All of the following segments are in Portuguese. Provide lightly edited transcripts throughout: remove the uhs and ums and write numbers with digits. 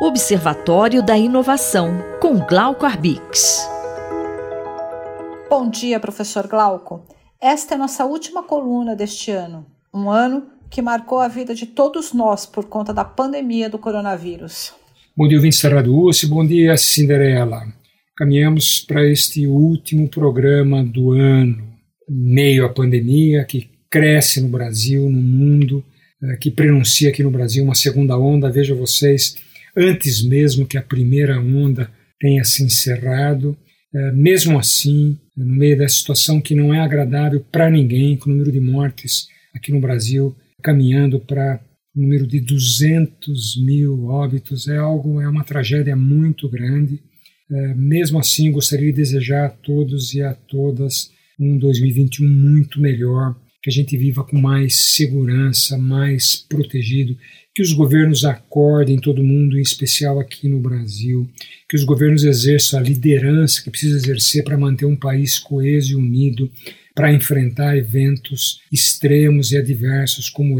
Observatório da Inovação, com Glauco Arbix. Bom dia, professor Glauco. Esta é nossa última coluna deste ano. Um ano que marcou a vida de todos nós por conta da pandemia do coronavírus. Bom dia, ouvintes da Rádio USP. Bom dia, Cinderela. Caminhamos para este último programa do ano, em meio à pandemia que cresce no Brasil, no mundo, que prenuncia aqui no Brasil uma segunda onda. Veja vocês, antes mesmo que a primeira onda tenha se encerrado, mesmo assim, no meio dessa situação que não é agradável para ninguém, com o número de mortes aqui no Brasil caminhando para o número de 200 mil óbitos, é uma tragédia muito grande. Mesmo assim, gostaria de desejar a todos e a todas um 2021 muito melhor, que a gente viva com mais segurança, mais protegido, que os governos acordem todo mundo, em especial aqui no Brasil, que os governos exerçam a liderança que precisa exercer para manter um país coeso e unido, para enfrentar eventos extremos e adversos como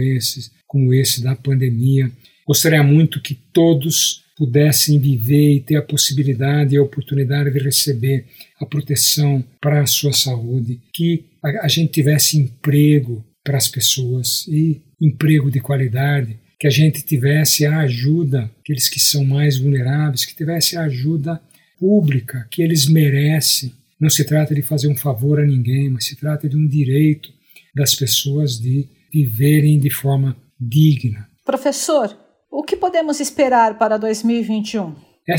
esse da pandemia. Gostaria muito que todos pudessem viver e ter a possibilidade e a oportunidade de receber a proteção para a sua saúde, que a gente tivesse emprego para as pessoas e emprego de qualidade, que a gente tivesse a ajuda, aqueles que são mais vulneráveis, que tivesse a ajuda pública que eles merecem. Não se trata de fazer um favor a ninguém, mas se trata de um direito das pessoas de viverem de forma digna. Professor, o que podemos esperar para 2021?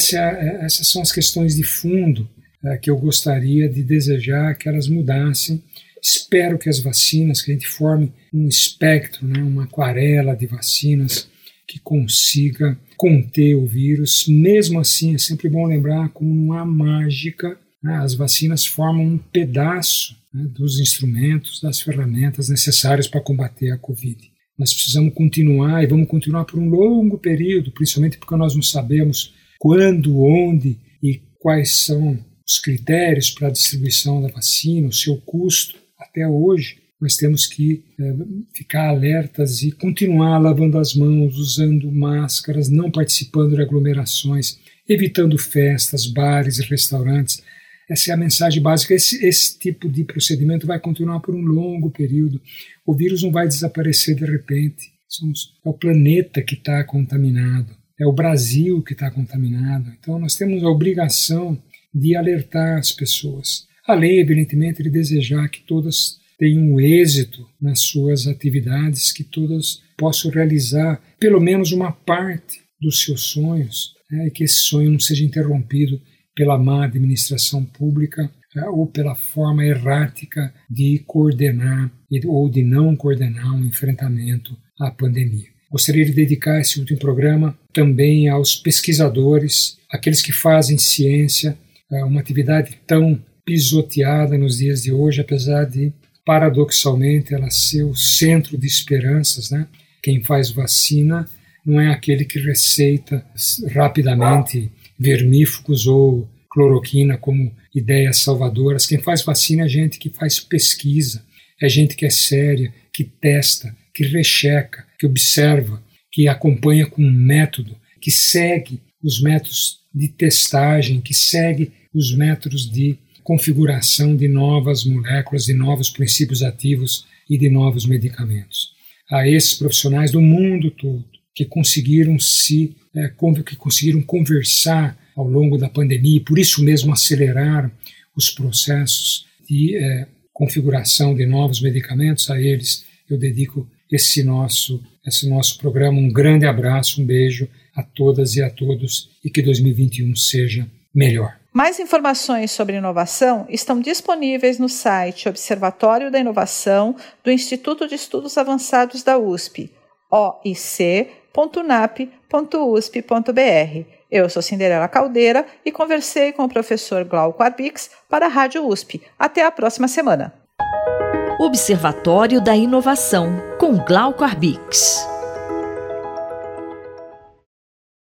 Essas são as questões de fundo que eu gostaria de desejar que elas mudassem. Espero que as vacinas, que a gente forme um espectro, uma aquarela de vacinas que consiga conter o vírus. Mesmo assim, é sempre bom lembrar como não há mágica. As vacinas formam um pedaço dos instrumentos, das ferramentas necessárias para combater a Covid. Nós precisamos continuar e vamos continuar por um longo período, principalmente porque nós não sabemos quando, onde e quais são os critérios para a distribuição da vacina, o seu custo. Até hoje, nós temos que ficar alertas e continuar lavando as mãos, usando máscaras, não participando de aglomerações, evitando festas, bares e restaurantes. Essa é a mensagem básica. Esse tipo de procedimento vai continuar por um longo período. O vírus não vai desaparecer de repente. É o planeta que está contaminado. É o Brasil que está contaminado. Então nós temos a obrigação de alertar as pessoas. Além, evidentemente, de desejar que todas tenham êxito nas suas atividades, que todas possam realizar pelo menos uma parte dos seus sonhos, e que esse sonho não seja interrompido pela má administração pública ou pela forma errática de coordenar ou de não coordenar um enfrentamento à pandemia. Gostaria de dedicar esse último programa também aos pesquisadores, aqueles que fazem ciência, uma atividade tão pisoteada nos dias de hoje, apesar de, paradoxalmente, ela ser o centro de esperanças. Quem faz vacina não é aquele que receita rapidamente vermífugos ou cloroquina como ideias salvadoras. Quem faz vacina é gente que faz pesquisa, é gente que é séria, que testa, que recheca, que observa, que acompanha com um método, que segue os métodos de testagem, que segue os métodos de configuração de novas moléculas, de novos princípios ativos e de novos medicamentos. A esses profissionais do mundo todo que conseguiram conversar ao longo da pandemia e por isso mesmo aceleraram os processos de configuração de novos medicamentos, a eles eu dedico esse nosso programa. Um grande abraço, um beijo a todas e a todos e que 2021 seja melhor. Mais informações sobre inovação estão disponíveis no site Observatório da Inovação do Instituto de Estudos Avançados da USP, oic.unap.usp.br. Eu sou Cinderela Caldeira e conversei com o professor Glauco Arbix para a Rádio USP. Até a próxima semana. Observatório da Inovação, com Glauco Arbix.